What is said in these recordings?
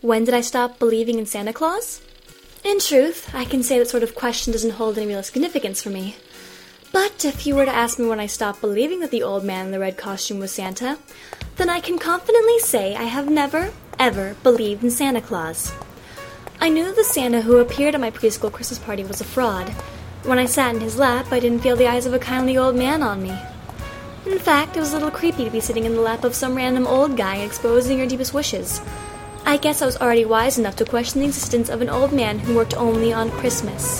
When did I stop believing in Santa Claus? In truth, I can say that sort of question doesn't hold any real significance for me. But if you were to ask me when I stopped believing that the old man in the red costume was Santa, then I can confidently say I have never, ever believed in Santa Claus. I knew the Santa who appeared at my preschool Christmas party was a fraud. When I sat in his lap, I didn't feel the eyes of a kindly old man on me. In fact, it was a little creepy to be sitting in the lap of some random old guy exposing your deepest wishes. I guess I was already wise enough to question the existence of an old man who worked only on Christmas.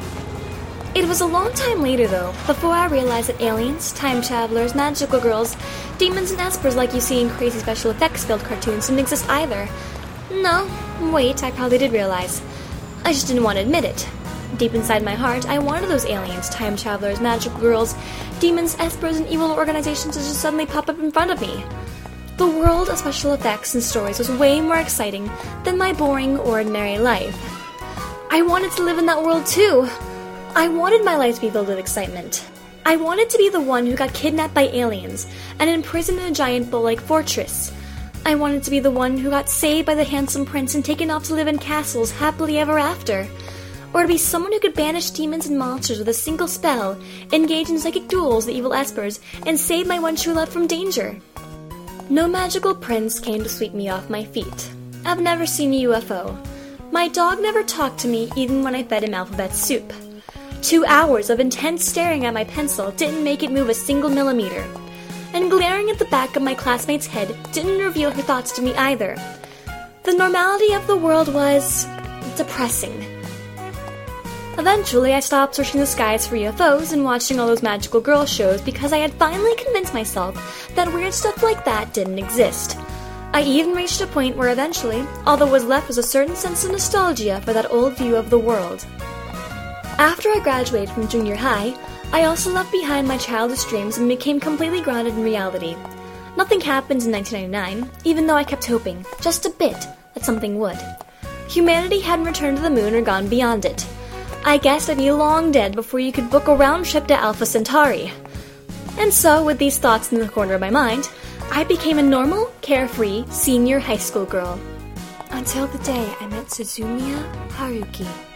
It was a long time later, though, before I realized that aliens, time travelers, magical girls, demons, and espers like you see in crazy special effects-filled cartoons didn't exist either. No, wait, I probably did realize. I just didn't want to admit it. Deep inside my heart, I wanted those aliens, time travelers, magical girls, demons, espers, and evil organizations to just suddenly pop up in front of me. The world of special effects and stories was way more exciting than my boring, ordinary life. I wanted to live in that world too. I wanted my life to be filled with excitement. I wanted to be the one who got kidnapped by aliens and imprisoned in a giant bull-like fortress. I wanted to be the one who got saved by the handsome prince and taken off to live in castles happily ever after. Or to be someone who could banish demons and monsters with a single spell, engage in psychic duels with the evil espers, and save my one true love from danger. No magical prince came to sweep me off my feet. I've never seen a UFO. My dog never talked to me even when I fed him alphabet soup. 2 hours of intense staring at my pencil didn't make it move a single millimeter. And glaring at the back of my classmate's head didn't reveal her thoughts to me either. The normality of the world was depressing. Eventually, I stopped searching the skies for UFOs and watching all those magical girl shows because I had finally convinced myself that weird stuff like that didn't exist. I even reached a point where eventually, all that was left was a certain sense of nostalgia for that old view of the world. After I graduated from junior high, I also left behind my childish dreams and became completely grounded in reality. Nothing happened in 1999, even though I kept hoping, just a bit, that something would. Humanity hadn't returned to the moon or gone beyond it. I guessed I'd be long dead before you could book a round trip to Alpha Centauri. And so, with these thoughts in the corner of my mind, I became a normal, carefree, senior high school girl. Until the day I met Suzumiya Haruki.